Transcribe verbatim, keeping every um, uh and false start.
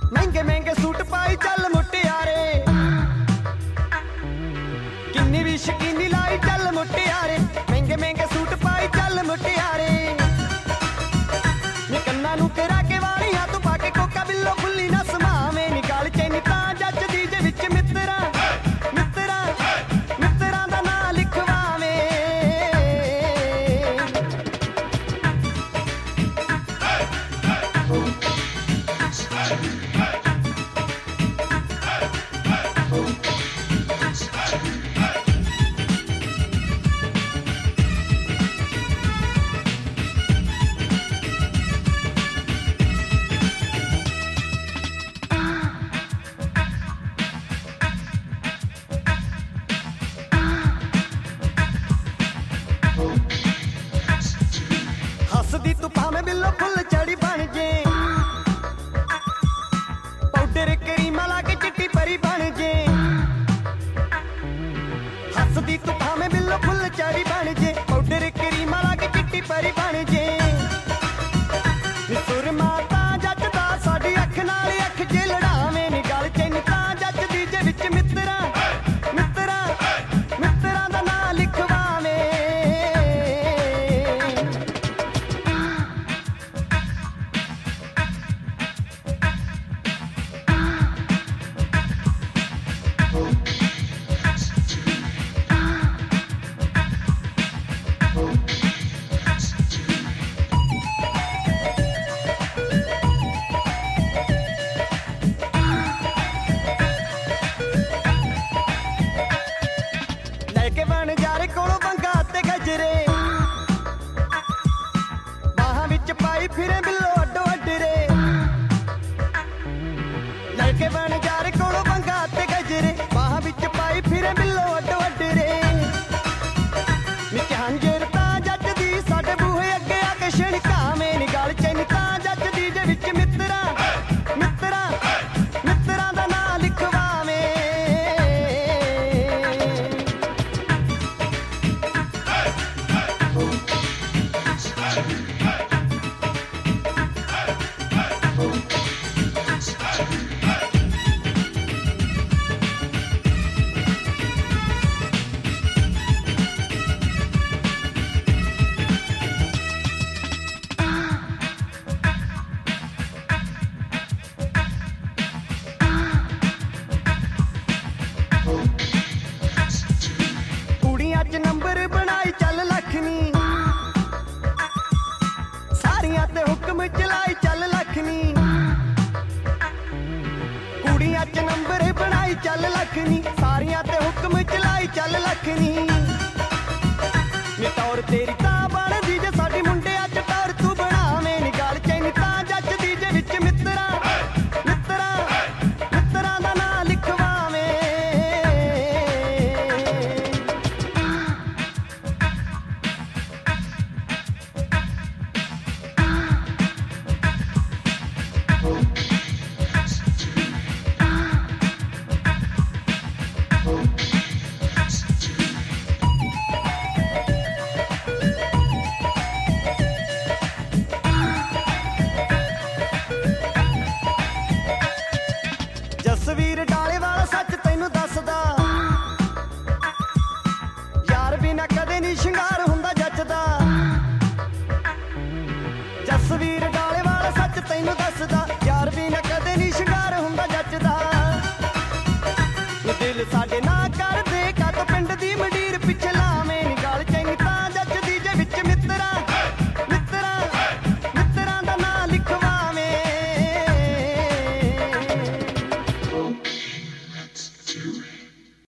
महंगे महंगे सूट पाई चल मुटियारे, किन्नी भी शकीनी लाई चल मुटियारे, महंगे महंगे सूट पाई चल मुटियारे। नी कन्ना नू तेरा के वाली हाथ पाके कोका बिल्लो खुली ना समावे, निकाल चैनी ता जच दी जे विच मित्रा मित्रा मित्रा दा ना लिखवावे। हसदी तू भावें बिल्लो फुल चढ़ी बन जे, पाउडर करीमा लाके चिट्टी परी बन जे। हसदी तू भावें बिल्लो फुल चढ़ी बन जे, पाउडर करीमा लाके चिट्टी परी बन जे। सुर माता जचदा साडी अख नाल अख जे लड़ावे, नी गल चैन ता जचदी जे विच मित्रा मित्रा मित्रा दा ना लिखवावे। लैके बन जारे कोलों बंगा ते गजरे, बाहां विच पाई फिरे बिल्लो अड्डो अड्डरे। लैके बन जारे कोलों बंगा ते गजरे, बाहां विच पाई फिरे बिल्लो अड्डो अड्डरे। निक हंजर ता जचदी साडे बूहे अगे आके छिड़कावे, नी गल चैन ता जचदी जे विच मित्रा मित्रा मित्रा दा ना लिखवावे। कुड़ियां च नंबर बनाई चल लखनी, सारियां ते हुक्म चलाई चल लखनी। कुड़ियां च नंबर बनाई चल लखनी, सारियां ते हुक्म चलाई चल लखनी। नी टौर तेरी ता बनदी जे साडी मुंडिया च टौर तू बनावे, नी गल चैन ता जचदी जे विच मित्रा मित्रा मित्रा दा ना लिखवावे। जसवीर डाले वाला सच तैनू दसदा, यार बिना कदे नी शिंगार हुंदा जचदा। जसवीर डाले वाला सच तैनू दसदा,